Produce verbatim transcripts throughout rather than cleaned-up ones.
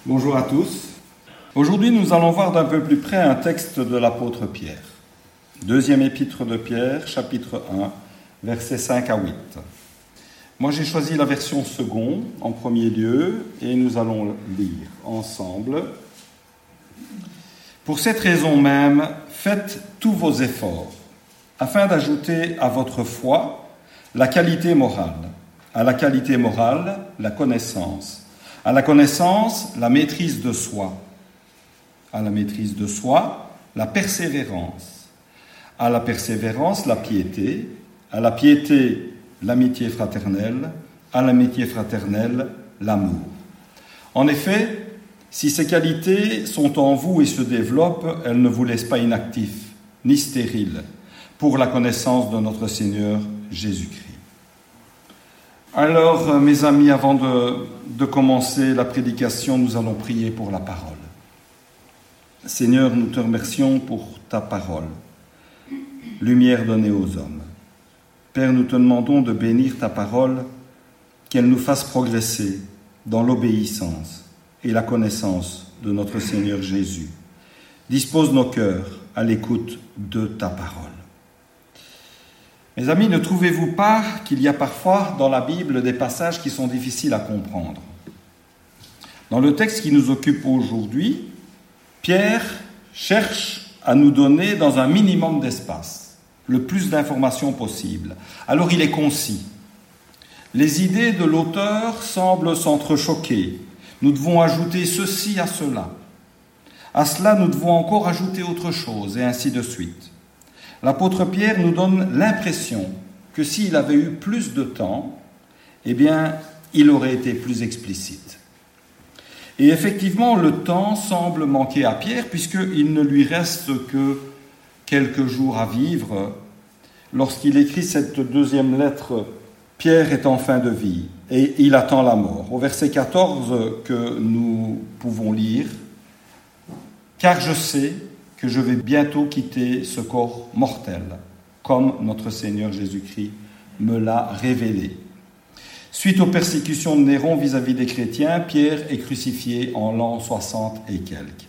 Bonjour à tous. Aujourd'hui, nous allons voir d'un peu plus près un texte de l'apôtre Pierre. Deuxième épître de Pierre, chapitre un, versets cinq à huit. Moi, j'ai choisi la version second en premier lieu et nous allons lire ensemble. Pour cette raison même, faites tous vos efforts afin d'ajouter à votre foi la qualité morale, à la qualité morale, la connaissance, à la connaissance, la maîtrise de soi, à la maîtrise de soi, la persévérance, à la persévérance, la piété, à la piété, l'amitié fraternelle, à l'amitié fraternelle, l'amour. En effet, si ces qualités sont en vous et se développent, elles ne vous laissent pas inactifs, ni stériles, pour la connaissance de notre Seigneur Jésus-Christ. Alors, mes amis, avant de, de commencer la prédication, nous allons prier pour la parole. Seigneur, nous te remercions pour ta parole, lumière donnée aux hommes. Père, nous te demandons de bénir ta parole, qu'elle nous fasse progresser dans l'obéissance et la connaissance de notre Seigneur Jésus. Dispose nos cœurs à l'écoute de ta parole. Mes amis, ne trouvez-vous pas qu'il y a parfois dans la Bible des passages qui sont difficiles à comprendre? Dans le texte qui nous occupe aujourd'hui, Pierre cherche à nous donner dans un minimum d'espace le plus d'informations possible. Alors il est concis. Les idées de l'auteur semblent s'entrechoquer. Nous devons ajouter ceci à cela. À cela, nous devons encore ajouter autre chose, et ainsi de suite. L'apôtre Pierre nous donne l'impression que s'il avait eu plus de temps, eh bien, il aurait été plus explicite. Et effectivement, le temps semble manquer à Pierre, puisqu'il ne lui reste que quelques jours à vivre. Lorsqu'il écrit cette deuxième lettre, Pierre est en fin de vie et il attend la mort. Au verset quatorze que nous pouvons lire, « Car je sais que je vais bientôt quitter ce corps mortel, comme notre Seigneur Jésus-Christ me l'a révélé. » Suite aux persécutions de Néron vis-à-vis des chrétiens, Pierre est crucifié en l'an soixante et quelques.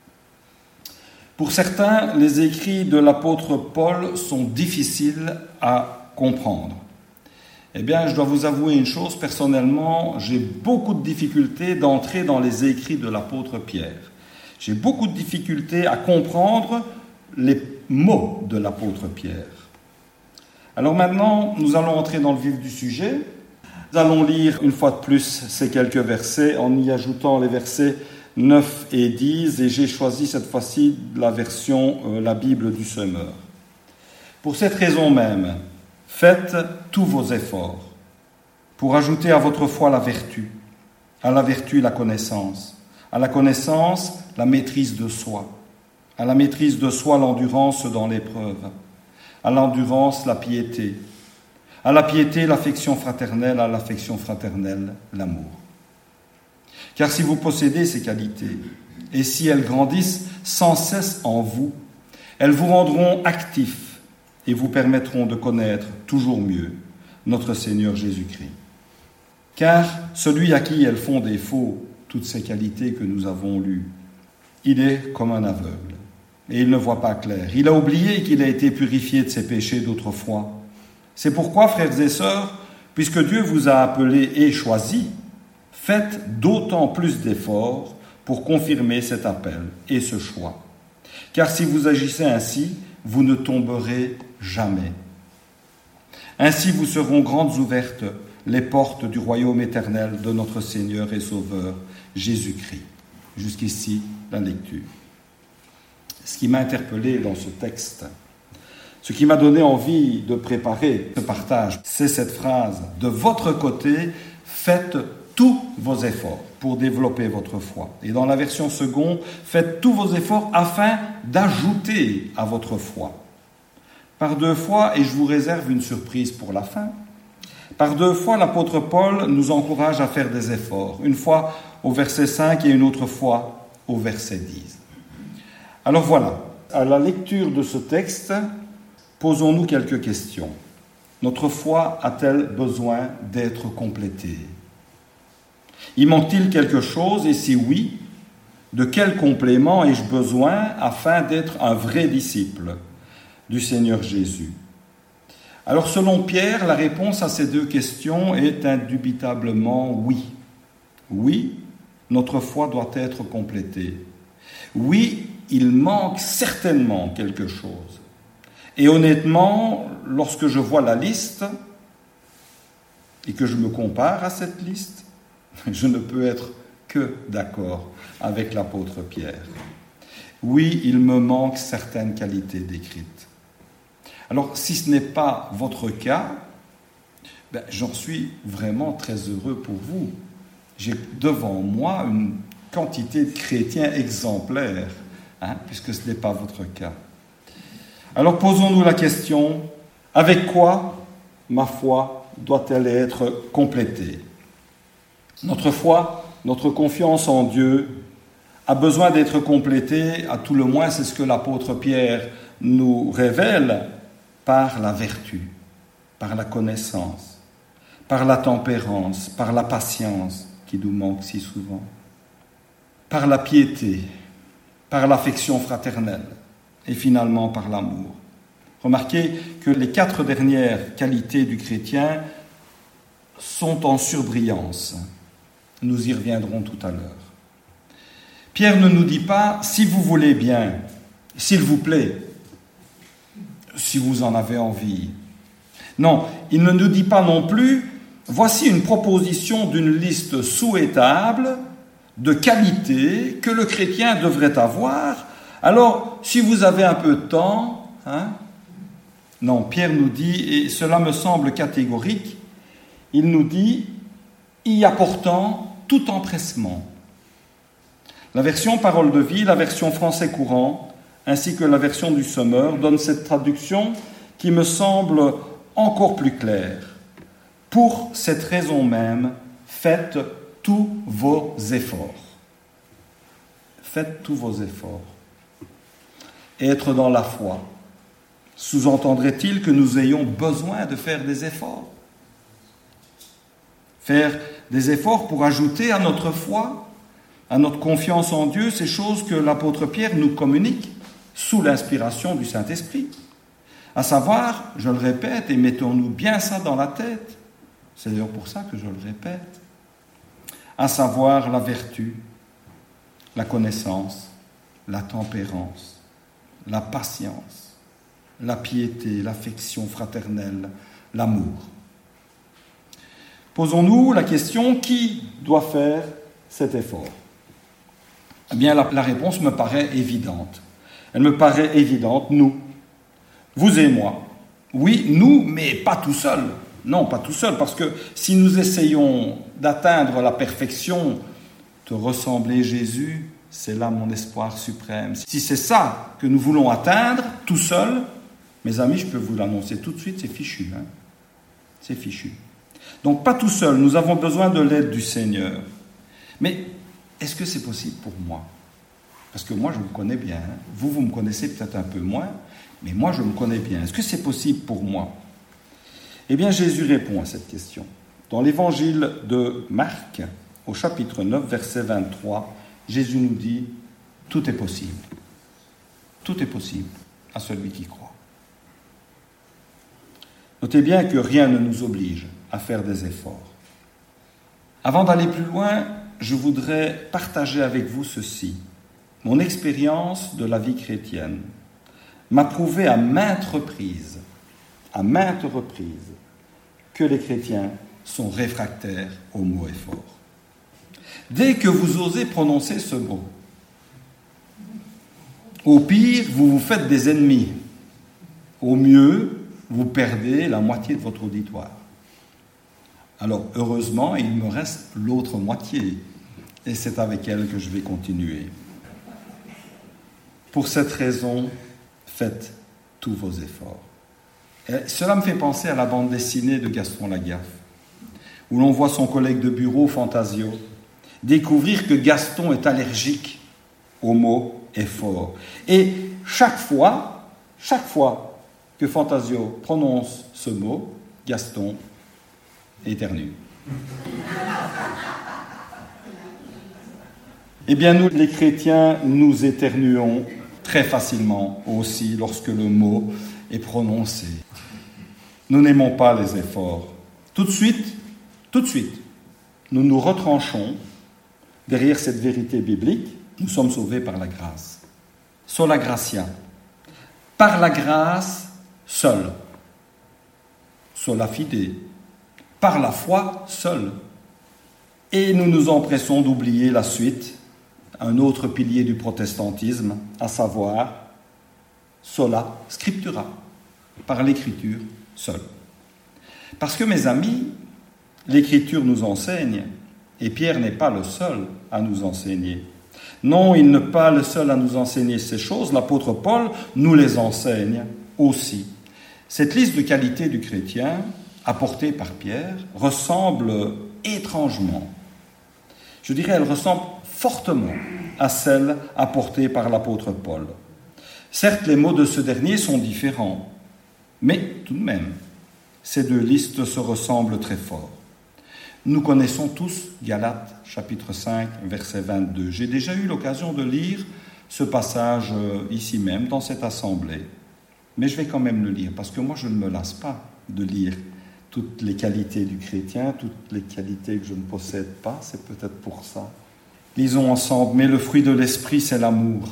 Pour certains, les écrits de l'apôtre Paul sont difficiles à comprendre. Eh bien, je dois vous avouer une chose, personnellement, j'ai beaucoup de difficultés d'entrer dans les écrits de l'apôtre Pierre. J'ai beaucoup de difficultés à comprendre les mots de l'apôtre Pierre. Alors maintenant, nous allons entrer dans le vif du sujet. Nous allons lire une fois de plus ces quelques versets en y ajoutant les versets neuf et dix, et j'ai choisi cette fois-ci la version, euh, la Bible du Semeur. Pour cette raison même, faites tous vos efforts pour ajouter à votre foi la vertu, à la vertu la connaissance, à la connaissance la maîtrise de soi, à la maîtrise de soi l'endurance dans l'épreuve, à l'endurance la piété, à la piété l'affection fraternelle, à l'affection fraternelle l'amour. Car si vous possédez ces qualités, et si elles grandissent sans cesse en vous, elles vous rendront actifs et vous permettront de connaître toujours mieux notre Seigneur Jésus-Christ. Car celui à qui elles font défaut, toutes ces qualités que nous avons lues, il est comme un aveugle, et il ne voit pas clair. Il a oublié qu'il a été purifié de ses péchés d'autrefois. C'est pourquoi, frères et sœurs, puisque Dieu vous a appelés et choisis, faites d'autant plus d'efforts pour confirmer cet appel et ce choix. Car si vous agissez ainsi, vous ne tomberez jamais. Ainsi vous seront grandes ouvertes les portes du royaume éternel de notre Seigneur et Sauveur Jésus-Christ. Jusqu'ici, la lecture. Ce qui m'a interpellé dans ce texte, ce qui m'a donné envie de préparer ce partage, c'est cette phrase « De votre côté, faites tous vos efforts pour développer votre foi. » Et dans la version seconde, « Faites tous vos efforts afin d'ajouter à votre foi. » Par deux fois, et je vous réserve une surprise pour la fin, par deux fois, l'apôtre Paul nous encourage à faire des efforts. Une fois au verset cinq et une autre fois au verset dix. Alors voilà, à la lecture de ce texte, posons-nous quelques questions. Notre foi a-t-elle besoin d'être complétée? Y manque-t-il quelque chose? Et si oui, De quel complément ai-je besoin afin d'être un vrai disciple du Seigneur Jésus? Alors selon Pierre, la réponse à ces deux questions est indubitablement oui. Oui, notre foi doit être complétée. Oui, il manque certainement quelque chose. Et honnêtement, lorsque je vois la liste et que je me compare à cette liste, je ne peux être que d'accord avec l'apôtre Pierre. Oui, il me manque certaines qualités décrites. Alors, si ce n'est pas votre cas, ben, j'en suis vraiment très heureux pour vous. J'ai devant moi une quantité de chrétiens exemplaires, hein, puisque ce n'est pas votre cas. Alors, posons-nous la question, avec quoi ma foi doit-elle être complétée? Notre foi, notre confiance en Dieu a besoin d'être complétée, à tout le moins, c'est ce que l'apôtre Pierre nous révèle, par la vertu, par la connaissance, par la tempérance, par la patience qui nous manque si souvent, par la piété, par l'affection fraternelle et finalement par l'amour. Remarquez que les quatre dernières qualités du chrétien sont en surbrillance. Nous y reviendrons tout à l'heure. Pierre ne nous dit pas « si vous voulez bien, s'il vous plaît », si vous en avez envie. Non, il ne nous dit pas non plus « voici une proposition d'une liste souhaitable de qualités que le chrétien devrait avoir. Alors, si vous avez un peu de temps... Hein » Non, Pierre nous dit, et cela me semble catégorique, il nous dit « y apportant tout empressement ». La version Parole de vie, la version français courant, ainsi que la version du Sommeur, donnent cette traduction qui me semble encore plus claire. Pour cette raison même, faites tous vos efforts. Faites tous vos efforts. Être dans la foi, sous-entendrait-il que nous ayons besoin de faire des efforts? Faire des efforts pour ajouter à notre foi, à notre confiance en Dieu, ces choses que l'apôtre Pierre nous communique sous l'inspiration du Saint-Esprit. À savoir, je le répète, et mettons-nous bien ça dans la tête, c'est d'ailleurs pour ça que je le répète, à savoir la vertu, la connaissance, la tempérance, la patience, la piété, l'affection fraternelle, l'amour. Posons-nous la question, qui doit faire cet effort? Eh bien, la, la réponse me paraît évidente. Elle me paraît évidente, nous. Vous et moi. Oui, nous, mais pas tout seul. Non, pas tout seul, parce que si nous essayons d'atteindre la perfection, de ressembler Jésus, c'est là mon espoir suprême. Si c'est ça que nous voulons atteindre, tout seul, mes amis, je peux vous l'annoncer tout de suite, c'est fichu. Hein? C'est fichu. Donc, pas tout seul, nous avons besoin de l'aide du Seigneur. Mais est-ce que c'est possible pour moi? Parce que moi, je me connais bien. Hein? Vous, vous me connaissez peut-être un peu moins, mais moi, je me connais bien. Est-ce que c'est possible pour moi? Eh bien, Jésus répond à cette question. Dans l'évangile de Marc, au chapitre neuf, verset vingt-trois, Jésus nous dit « Tout est possible. Tout est possible à celui qui croit. » Notez bien que rien ne nous oblige à faire des efforts. Avant d'aller plus loin, je voudrais partager avec vous ceci. Mon expérience de la vie chrétienne m'a prouvé à maintes reprises, à maintes reprises, que les chrétiens sont réfractaires au mot effort. Dès que vous osez prononcer ce mot, au pire, vous vous faites des ennemis. Au mieux, vous perdez la moitié de votre auditoire. Alors, heureusement, il me reste l'autre moitié, et c'est avec elle que je vais continuer. Pour cette raison, faites tous vos efforts. Et cela me fait penser à la bande dessinée de Gaston Lagaffe, où l'on voit son collègue de bureau, Fantasio, découvrir que Gaston est allergique au mot effort. Et chaque fois, chaque fois que Fantasio prononce ce mot, Gaston éternue. Eh bien, nous, les chrétiens, nous éternuons très facilement aussi lorsque le mot est prononcé. Nous n'aimons pas les efforts. Tout de suite, tout de suite, nous nous retranchons derrière cette vérité biblique. Nous sommes sauvés par la grâce. Sola gratia. Par la grâce seule. Sola fide. Par la foi seule. Et nous nous empressons d'oublier la suite, un autre pilier du protestantisme, à savoir sola scriptura, par l'écriture seule. Parce que, mes amis, l'écriture nous enseigne, et Pierre n'est pas le seul à nous enseigner. Non, il n'est pas le seul à nous enseigner ces choses, l'apôtre Paul nous les enseigne aussi. Cette liste de qualités du chrétien, apportée par Pierre, ressemble étrangement, je dirais, elle ressemble fortement à celle apportée par l'apôtre Paul. Certes, les mots de ce dernier sont différents, mais tout de même, ces deux listes se ressemblent très fort. Nous connaissons tous Galates, chapitre cinq, verset vingt-deux. J'ai déjà eu l'occasion de lire ce passage ici même, dans cette assemblée. Mais je vais quand même le lire, parce que moi, je ne me lasse pas de lire toutes les qualités du chrétien, toutes les qualités que je ne possède pas, c'est peut-être pour ça. Lisons ensemble. Mais le fruit de l'esprit, c'est l'amour,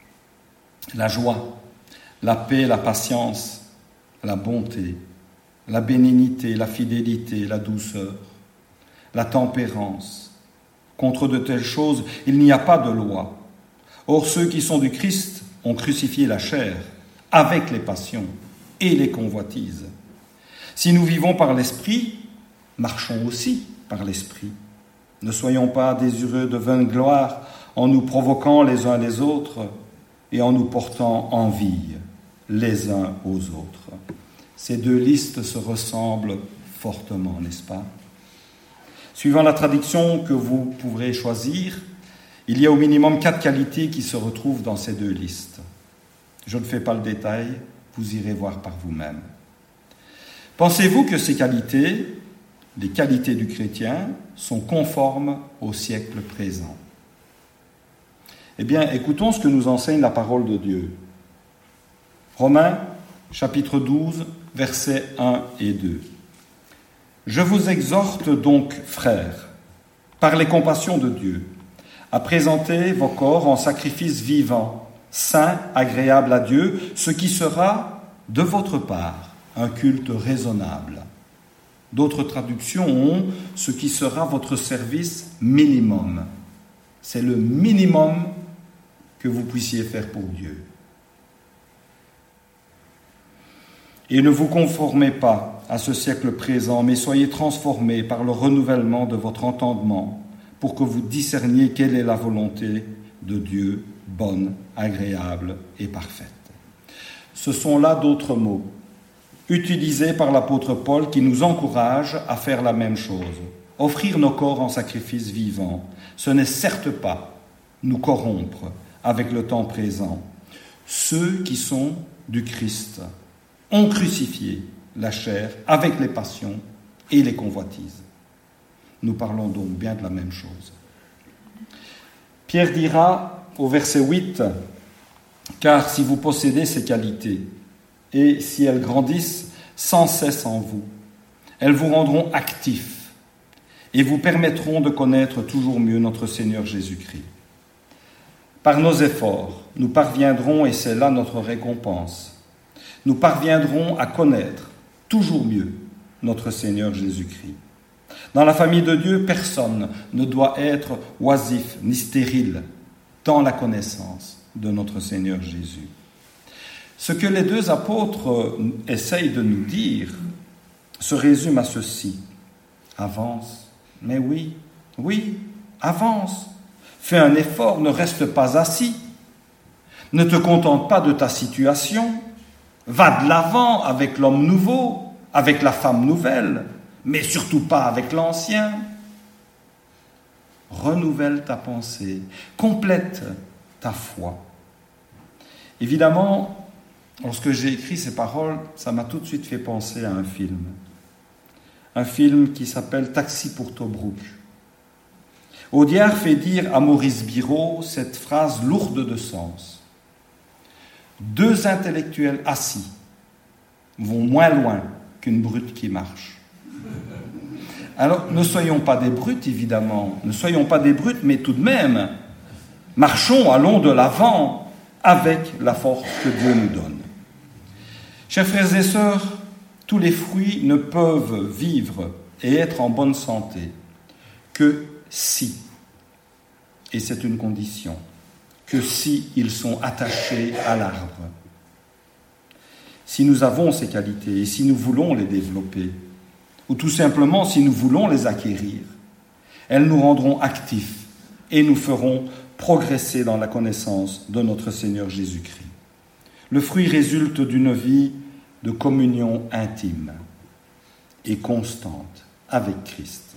la joie, la paix, la patience, la bonté, la bénignité, la fidélité, la douceur, la tempérance. Contre de telles choses, il n'y a pas de loi. Or, ceux qui sont du Christ ont crucifié la chair avec les passions et les convoitises. Si nous vivons par l'Esprit, marchons aussi par l'Esprit. Ne soyons pas désireux de vaine gloire en nous provoquant les uns les autres et en nous portant envie les uns aux autres. Ces deux listes se ressemblent fortement, n'est-ce pas? Suivant la traduction que vous pourrez choisir, il y a au minimum quatre qualités qui se retrouvent dans ces deux listes. Je ne fais pas le détail, vous irez voir par vous-même. Pensez-vous que ces qualités, les qualités du chrétien, sont conformes au siècle présent? Eh bien, écoutons ce que nous enseigne la parole de Dieu. Romains, chapitre douze, versets un et deux. « Je vous exhorte donc, frères, par les compassions de Dieu, à présenter vos corps en sacrifice vivant, saint, agréable à Dieu, ce qui sera de votre part un culte raisonnable. » D'autres traductions ont « ce qui sera votre service minimum ». C'est le minimum que vous puissiez faire pour Dieu. Et ne vous conformez pas à ce siècle présent, mais soyez transformés par le renouvellement de votre entendement pour que vous discerniez quelle est la volonté de Dieu, bonne, agréable et parfaite. Ce sont là d'autres mots utilisés par l'apôtre Paul qui nous encourage à faire la même chose. Offrir nos corps en sacrifice vivant, ce n'est certes pas nous corrompre avec le temps présent. Ceux qui sont du Christ ont crucifié la chair avec les passions et les convoitises. Nous parlons donc bien de la même chose. Pierre dira au verset huit, « Car si vous possédez ces qualités, et si elles grandissent sans cesse en vous, elles vous rendront actifs et vous permettront de connaître toujours mieux notre Seigneur Jésus-Christ. Par nos efforts, nous parviendrons, et c'est là notre récompense, nous parviendrons à connaître toujours mieux notre Seigneur Jésus-Christ. Dans la famille de Dieu, personne ne doit être oisif ni stérile dans la connaissance de notre Seigneur Jésus. Ce que les deux apôtres essayent de nous dire se résume à ceci. Avance. Mais oui, oui, avance. Fais un effort, ne reste pas assis. Ne te contente pas de ta situation. Va de l'avant avec l'homme nouveau, avec la femme nouvelle, mais surtout pas avec l'ancien. Renouvelle ta pensée, complète ta foi. Évidemment, lorsque j'ai écrit ces paroles, ça m'a tout de suite fait penser à un film. Un film qui s'appelle « Taxi pour Tobrouk », Audiard fait dire à Maurice Biraud cette phrase lourde de sens. Deux intellectuels assis vont moins loin qu'une brute qui marche. Alors, ne soyons pas des brutes, évidemment, ne soyons pas des brutes, mais tout de même, marchons, allons de l'avant avec la force que Dieu nous donne. Chers frères et sœurs, tous les fruits ne peuvent vivre et être en bonne santé que si, et c'est une condition, que si ils sont attachés à l'arbre. Si nous avons ces qualités et si nous voulons les développer, ou tout simplement si nous voulons les acquérir, elles nous rendront actifs et nous feront progresser dans la connaissance de notre Seigneur Jésus-Christ. Le fruit résulte d'une vie de communion intime et constante avec Christ.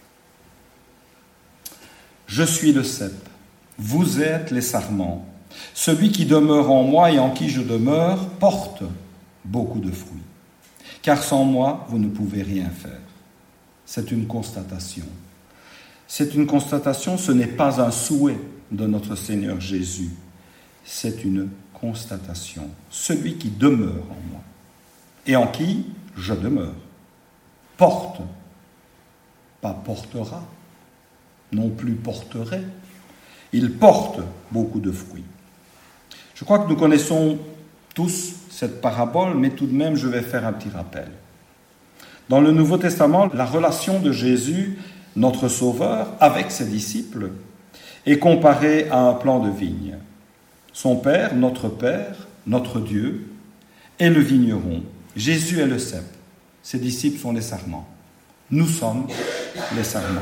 Je suis le cep, vous êtes les sarments. Celui qui demeure en moi et en qui je demeure porte beaucoup de fruits. Car sans moi, vous ne pouvez rien faire. C'est une constatation. C'est une constatation, ce n'est pas un souhait de notre Seigneur Jésus. C'est une constatation. Celui qui demeure en moi et en qui je demeure porte, pas portera, non plus porterait. Il porte beaucoup de fruits. Je crois que nous connaissons tous cette parabole, mais tout de même, je vais faire un petit rappel. Dans le Nouveau Testament, la relation de Jésus, notre Sauveur, avec ses disciples, est comparée à un plan de vigne. Son Père, notre Père, notre Dieu, est le vigneron. Jésus est le cep. Ses disciples sont les sarments. Nous sommes les sarments.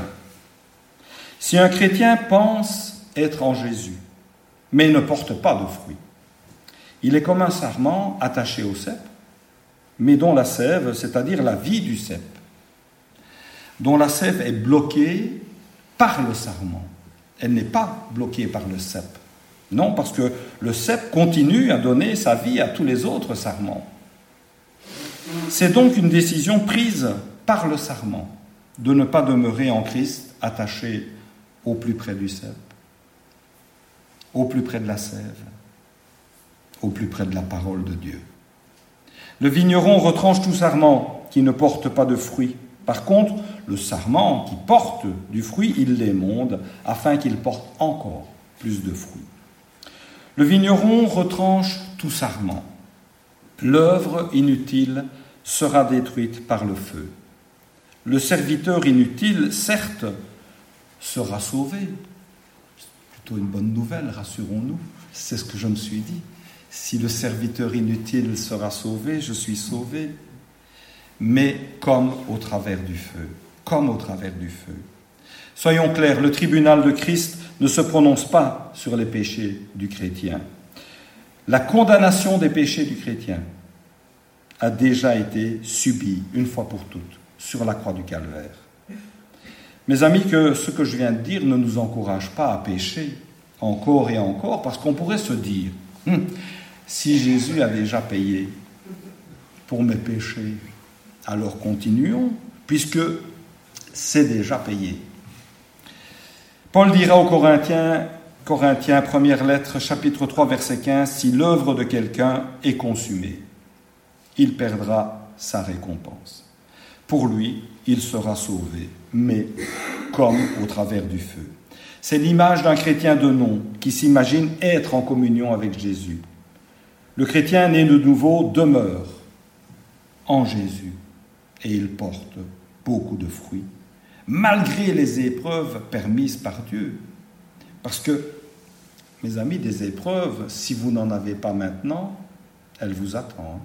Si un chrétien pense être en Jésus, mais ne porte pas de fruits, il est comme un sarment attaché au cep, mais dont la sève, c'est-à-dire la vie du cep, dont la sève est bloquée par le sarment. Elle n'est pas bloquée par le cep. Non, parce que le cep continue à donner sa vie à tous les autres sarments. C'est donc une décision prise par le sarment de ne pas demeurer en Christ attaché au plus près du cep, au plus près de la sève, au plus près de la parole de Dieu. Le vigneron retranche tout sarment qui ne porte pas de fruits. Par contre, le sarment qui porte du fruit, il l'émonde afin qu'il porte encore plus de fruits. Le vigneron retranche tout sarment. L'œuvre inutile sera détruite par le feu. Le serviteur inutile, certes, sera sauvé. C'est plutôt une bonne nouvelle, rassurons-nous. C'est ce que je me suis dit. Si le serviteur inutile sera sauvé, je suis sauvé. Mais comme au travers du feu. Comme au travers du feu. Soyons clairs, le tribunal de Christ ne se prononce pas sur les péchés du chrétien. La condamnation des péchés du chrétien a déjà été subie une fois pour toutes sur la croix du Calvaire. Mes amis, que ce que je viens de dire ne nous encourage pas à pécher encore et encore, parce qu'on pourrait se dire, hum, si Jésus a déjà payé pour mes péchés, alors continuons, puisque c'est déjà payé. Paul dira aux Corinthiens, Corinthiens, première lettre, chapitre trois, verset quinze, « Si l'œuvre de quelqu'un est consumée, il perdra sa récompense. Pour lui, il sera sauvé, mais comme au travers du feu. » C'est l'image d'un chrétien de nom qui s'imagine être en communion avec Jésus. Le chrétien né de nouveau demeure en Jésus et il porte beaucoup de fruits, malgré les épreuves permises par Dieu. Parce que, mes amis, des épreuves, si vous n'en avez pas maintenant, elles vous attendent.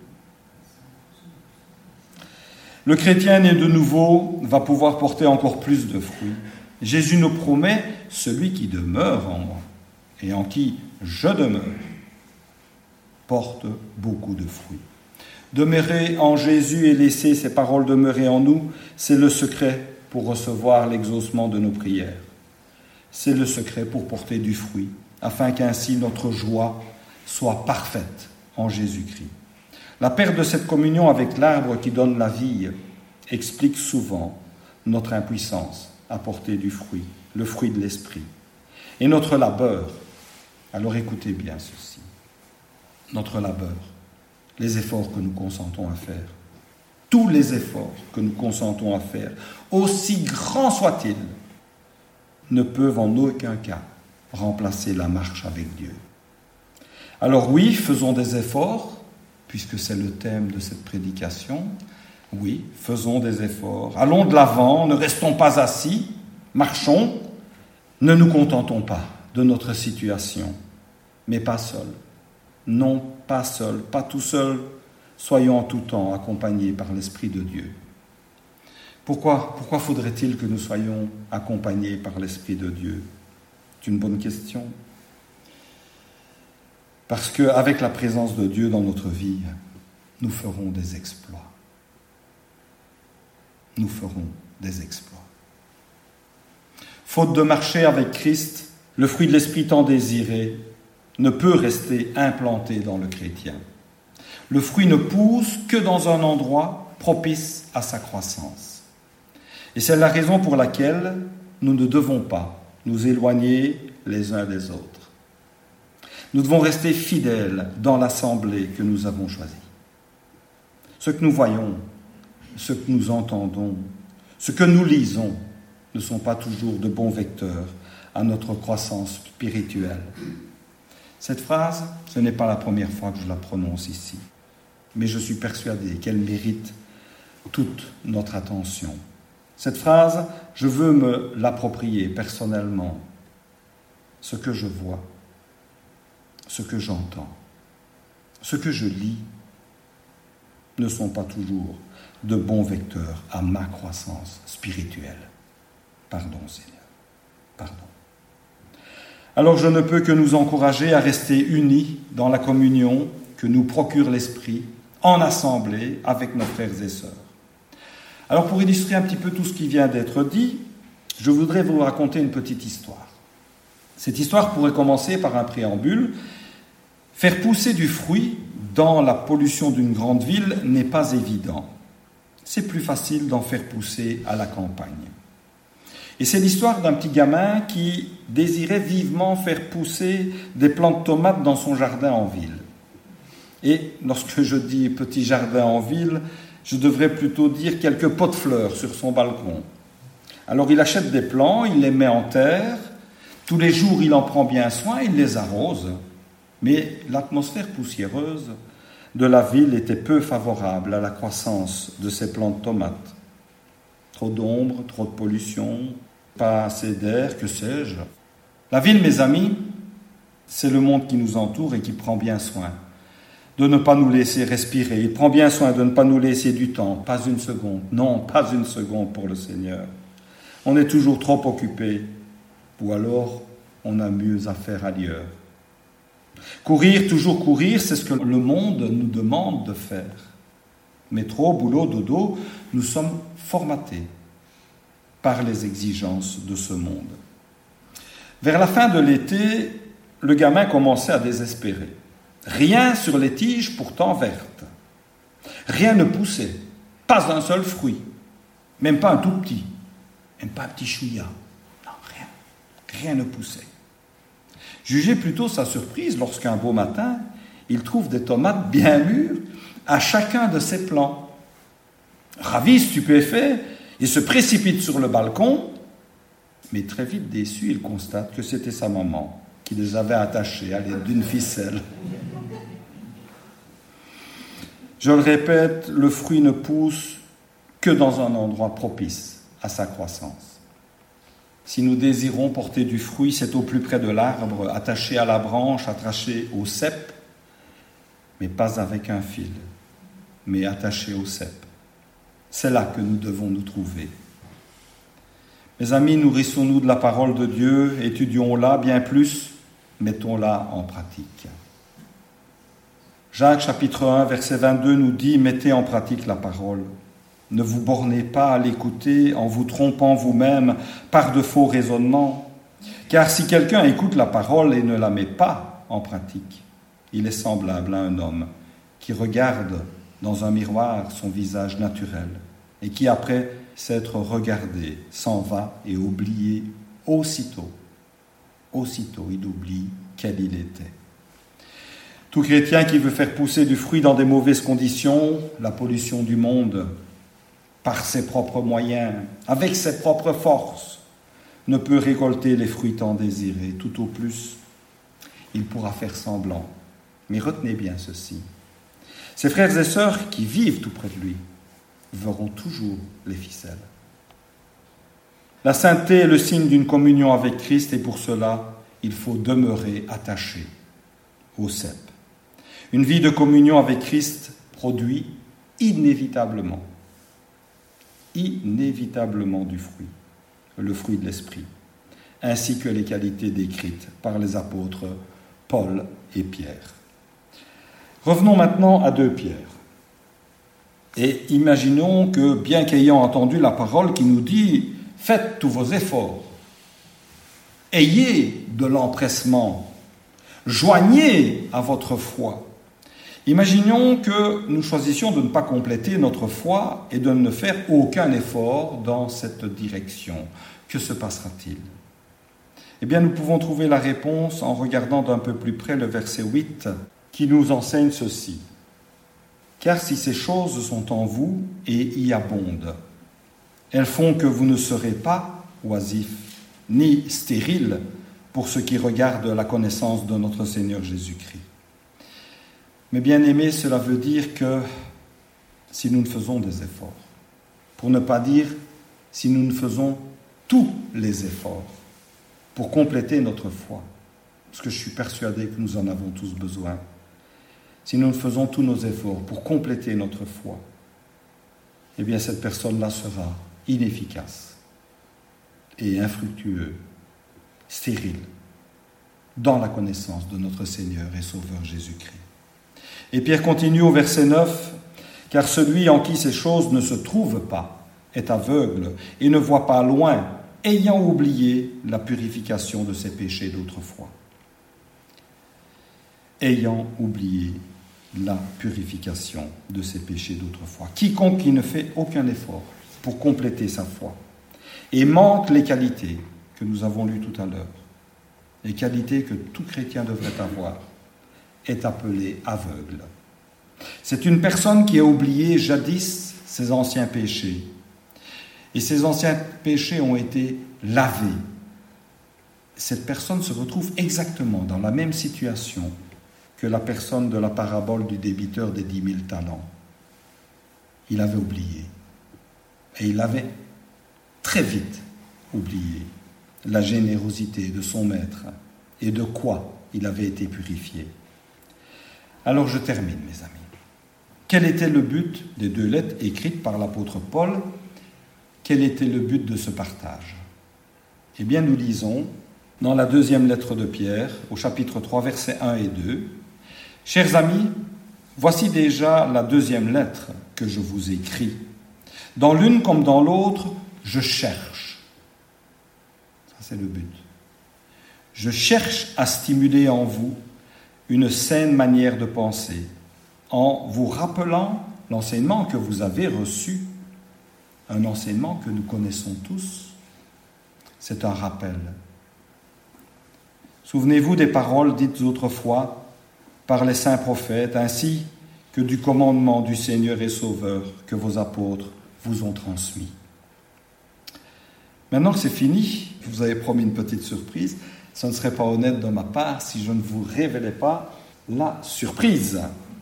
Le chrétien né de nouveau va pouvoir porter encore plus de fruits. Jésus nous promet « Celui qui demeure en moi et en qui je demeure porte beaucoup de fruits. » Demeurer en Jésus et laisser ses paroles demeurer en nous, c'est le secret pour recevoir l'exaucement de nos prières. C'est le secret pour porter du fruit, afin qu'ainsi notre joie soit parfaite en Jésus-Christ. La perte de cette communion avec l'arbre qui donne la vie explique souvent notre impuissance à porter du fruit le fruit de l'esprit. Et notre labeur, alors écoutez bien ceci, notre labeur, les efforts que nous consentons à faire, tous les efforts que nous consentons à faire, aussi grands soient-ils, ne peuvent en aucun cas remplacer la marche avec Dieu. Alors oui, faisons des efforts, puisque c'est le thème de cette prédication. Oui, faisons des efforts. Allons de l'avant, ne restons pas assis, marchons. Ne nous contentons pas de notre situation, mais pas seuls. Non, pas seuls, pas tout seuls. Soyons en tout temps accompagnés par l'Esprit de Dieu. Pourquoi, pourquoi faudrait-il que nous soyons accompagnés par l'Esprit de Dieu ? C'est une bonne question. Parce qu'avec la présence de Dieu dans notre vie, nous ferons des exploits. Nous ferons des exploits. Faute de marcher avec Christ, le fruit de l'Esprit tant désiré ne peut rester implanté dans le chrétien. Le fruit ne pousse que dans un endroit propice à sa croissance. Et c'est la raison pour laquelle nous ne devons pas nous éloigner les uns des autres. Nous devons rester fidèles dans l'assemblée que nous avons choisie. Ce que nous voyons, ce que nous entendons, ce que nous lisons ne sont pas toujours de bons vecteurs à notre croissance spirituelle. Cette phrase, ce n'est pas la première fois que je la prononce ici, mais je suis persuadé qu'elle mérite toute notre attention. Cette phrase, je veux me l'approprier personnellement. Ce que je vois, ce que j'entends, ce que je lis ne sont pas toujours de bons vecteurs à ma croissance spirituelle. Pardon, Seigneur, pardon. Alors je ne peux que nous encourager à rester unis dans la communion que nous procure l'Esprit, en assemblée avec nos frères et sœurs. Alors pour illustrer un petit peu tout ce qui vient d'être dit, je voudrais vous raconter une petite histoire. Cette histoire pourrait commencer par un préambule. Faire pousser du fruit dans la pollution d'une grande ville n'est pas évident. C'est plus facile d'en faire pousser à la campagne. Et c'est l'histoire d'un petit gamin qui désirait vivement faire pousser des plants de tomates dans son jardin en ville. Et lorsque je dis petit jardin en ville, je devrais plutôt dire quelques pots de fleurs sur son balcon. Alors il achète des plants, il les met en terre, tous les jours il en prend bien soin, il les arrose. Mais l'atmosphère poussiéreuse de la ville était peu favorable à la croissance de ces plants de tomates. Trop d'ombre, trop de pollution, pas assez d'air, que sais-je. La ville, mes amis, c'est le monde qui nous entoure et qui prend bien soin de ne pas nous laisser respirer. Il prend bien soin de ne pas nous laisser du temps, pas une seconde. Non, pas une seconde pour le Seigneur. On est toujours trop occupé, ou alors on a mieux à faire ailleurs. Courir, toujours courir, c'est ce que le monde nous demande de faire. Métro, boulot, dodo, nous sommes formatés par les exigences de ce monde. Vers la fin de l'été, le gamin commençait à désespérer. Rien sur les tiges pourtant vertes. Rien ne poussait, pas un seul fruit, même pas un tout petit, même pas un petit chouïa. Non, rien, rien ne poussait. Jugez plutôt sa surprise lorsqu'un beau matin, il trouve des tomates bien mûres à chacun de ses plants. Ravi, stupéfait, il se précipite sur le balcon, mais très vite déçu, il constate que c'était sa maman qui les avait attachés à l'aide d'une ficelle. Je le répète, le fruit ne pousse que dans un endroit propice à sa croissance. Si nous désirons porter du fruit, c'est au plus près de l'arbre, attaché à la branche, attaché au cep, mais pas avec un fil, mais attaché au cep. C'est là que nous devons nous trouver. Mes amis, nourrissons-nous de la parole de Dieu, étudions-la bien plus, mettons-la en pratique. Jacques chapitre un, verset vingt-deux nous dit « Mettez en pratique la parole. Ne vous bornez pas à l'écouter en vous trompant vous-même par de faux raisonnements. Car si quelqu'un écoute la parole et ne la met pas en pratique, il est semblable à un homme qui regarde dans un miroir son visage naturel et qui, après s'être regardé, s'en va et oublie aussitôt, aussitôt, il oublie quel il était. Tout chrétien qui veut faire pousser du fruit dans des mauvaises conditions, la pollution du monde, par ses propres moyens, avec ses propres forces, ne peut récolter les fruits tant désirés. Tout au plus, il pourra faire semblant. Mais retenez bien ceci. Ses frères et sœurs qui vivent tout près de lui verront toujours les ficelles. La sainteté est le signe d'une communion avec Christ et pour cela, il faut demeurer attaché au cep. Une vie de communion avec Christ produit inévitablement, inévitablement du fruit, le fruit de l'esprit, ainsi que les qualités décrites par les apôtres Paul et Pierre. Revenons maintenant à deux Pierre. Et imaginons que, bien qu'ayant entendu la parole qui nous dit « Faites tous vos efforts, ayez de l'empressement, joignez à votre foi », imaginons que nous choisissions de ne pas compléter notre foi et de ne faire aucun effort dans cette direction. Que se passera-t-il ? Eh bien, nous pouvons trouver la réponse en regardant d'un peu plus près le verset huit qui nous enseigne ceci. « Car si ces choses sont en vous et y abondent, elles font que vous ne serez pas oisifs ni stériles pour ce qui regarde la connaissance de notre Seigneur Jésus-Christ. » Mais bien aimés, cela veut dire que si nous ne faisons des efforts, pour ne pas dire si nous ne faisons tous les efforts pour compléter notre foi, parce que je suis persuadé que nous en avons tous besoin, si nous faisons tous nos efforts pour compléter notre foi, eh bien cette personne-là sera inefficace et infructueuse, stérile, dans la connaissance de notre Seigneur et Sauveur Jésus-Christ. Et Pierre continue au verset neuf, « Car celui en qui ces choses ne se trouvent pas est aveugle et ne voit pas loin, ayant oublié la purification de ses péchés d'autrefois. » Ayant oublié la purification de ses péchés d'autrefois. Quiconque qui ne fait aucun effort pour compléter sa foi et manque les qualités que nous avons lues tout à l'heure, les qualités que tout chrétien devrait avoir, est appelé aveugle. C'est une personne qui a oublié jadis ses anciens péchés. Et ces anciens péchés ont été lavés. Cette personne se retrouve exactement dans la même situation que la personne de la parabole du débiteur des dix mille talents. Il avait oublié. Et il avait très vite oublié la générosité de son maître et de quoi il avait été purifié. Alors je termine, mes amis. Quel était le but des deux lettres écrites par l'apôtre Paul ? Quel était le but de ce partage ? Eh bien, nous lisons dans la deuxième lettre de Pierre, au chapitre trois, versets un et deux, « Chers amis, voici déjà la deuxième lettre que je vous écris. Dans l'une comme dans l'autre, je cherche. » Ça, c'est le but. « Je cherche à stimuler en vous une saine manière de penser, en vous rappelant l'enseignement que vous avez reçu, un enseignement que nous connaissons tous. C'est un rappel. Souvenez-vous des paroles dites autrefois par les saints prophètes, ainsi que du commandement du Seigneur et Sauveur que vos apôtres vous ont transmis. » Maintenant que c'est fini, je vous avais promis une petite surprise. Ce ne serait pas honnête de ma part si je ne vous révélais pas la surprise.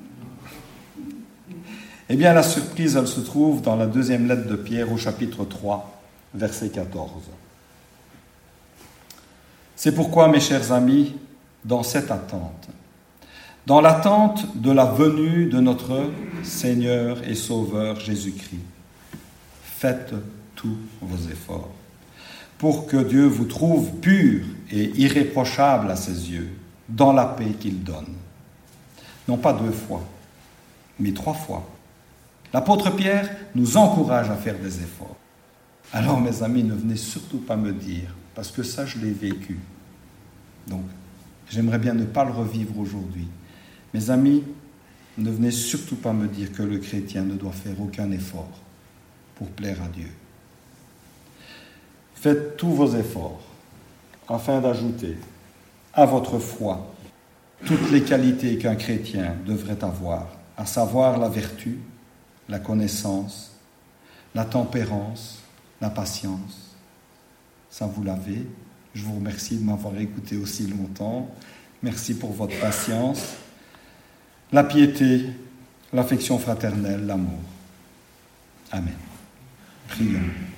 Eh bien, la surprise, elle se trouve dans la deuxième lettre de Pierre au chapitre trois, verset quatorze. C'est pourquoi, mes chers amis, dans cette attente, dans l'attente de la venue de notre Seigneur et Sauveur Jésus-Christ, faites tous vos efforts pour que Dieu vous trouve pur et irréprochable à ses yeux, dans la paix qu'il donne. Non pas deux fois, mais trois fois. L'apôtre Pierre nous encourage à faire des efforts. Alors, mes amis, ne venez surtout pas me dire, parce que ça, je l'ai vécu. Donc, j'aimerais bien ne pas le revivre aujourd'hui. Mes amis, ne venez surtout pas me dire que le chrétien ne doit faire aucun effort pour plaire à Dieu. Faites tous vos efforts afin d'ajouter à votre foi toutes les qualités qu'un chrétien devrait avoir, à savoir la vertu, la connaissance, la tempérance, la patience. Ça, vous l'avez. Je vous remercie de m'avoir écouté aussi longtemps. Merci pour votre patience. La piété, l'affection fraternelle, l'amour. Amen. Prions.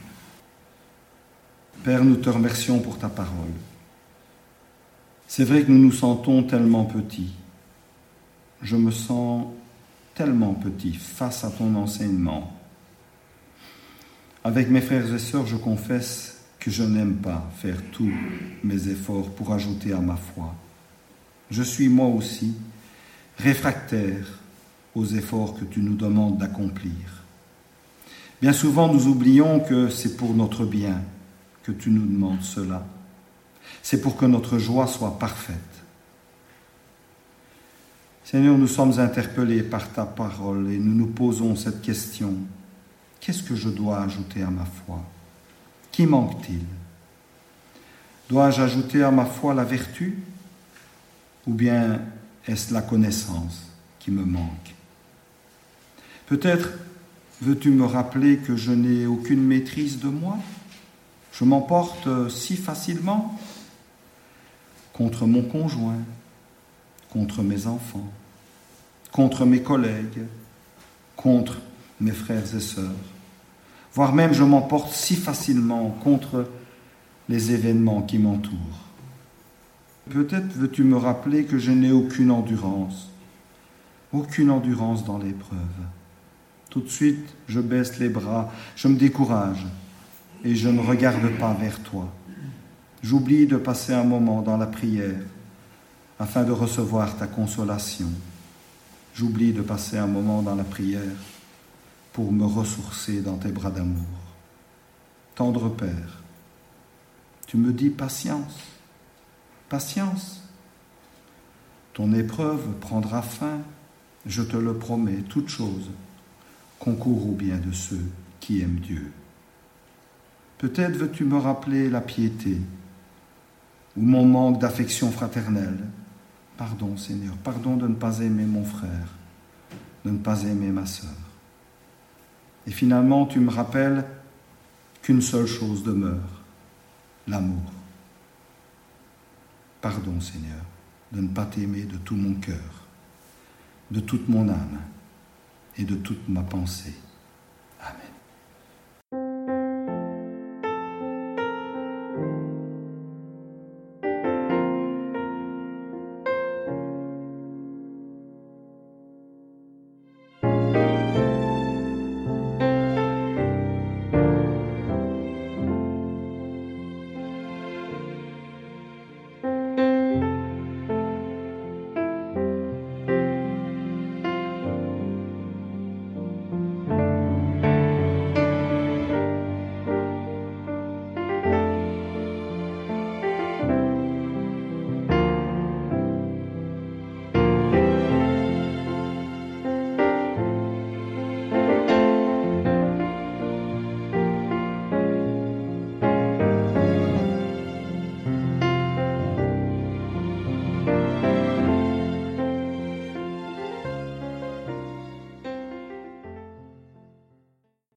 Père, nous te remercions pour ta parole. C'est vrai que nous nous sentons tellement petits. Je me sens tellement petit face à ton enseignement. Avec mes frères et sœurs, je confesse que je n'aime pas faire tous mes efforts pour ajouter à ma foi. Je suis moi aussi réfractaire aux efforts que tu nous demandes d'accomplir. Bien souvent, nous oublions que c'est pour notre bien que tu nous demandes cela. C'est pour que notre joie soit parfaite. Seigneur, nous sommes interpellés par ta parole et nous nous posons cette question. Qu'est-ce que je dois ajouter à ma foi? Qui manque-t-il? Dois-je ajouter à ma foi la vertu? Ou bien est-ce la connaissance qui me manque? Peut-être veux-tu me rappeler que je n'ai aucune maîtrise de moi? Je m'emporte si facilement contre mon conjoint, contre mes enfants, contre mes collègues, contre mes frères et sœurs, voire même je m'emporte si facilement contre les événements qui m'entourent. Peut-être veux-tu me rappeler que je n'ai aucune endurance, aucune endurance dans l'épreuve. Tout de suite, je baisse les bras, je me décourage et je ne regarde pas vers toi. J'oublie de passer un moment dans la prière afin de recevoir ta consolation. J'oublie de passer un moment dans la prière pour me ressourcer dans tes bras d'amour. Tendre Père, tu me dis patience, patience. Ton épreuve prendra fin, je te le promets, toute chose concourt au bien de ceux qui aiment Dieu. Peut-être veux-tu me rappeler la piété ou mon manque d'affection fraternelle. Pardon, Seigneur, pardon de ne pas aimer mon frère, de ne pas aimer ma sœur. Et finalement, tu me rappelles qu'une seule chose demeure, l'amour. Pardon, Seigneur, de ne pas t'aimer de tout mon cœur, de toute mon âme et de toute ma pensée.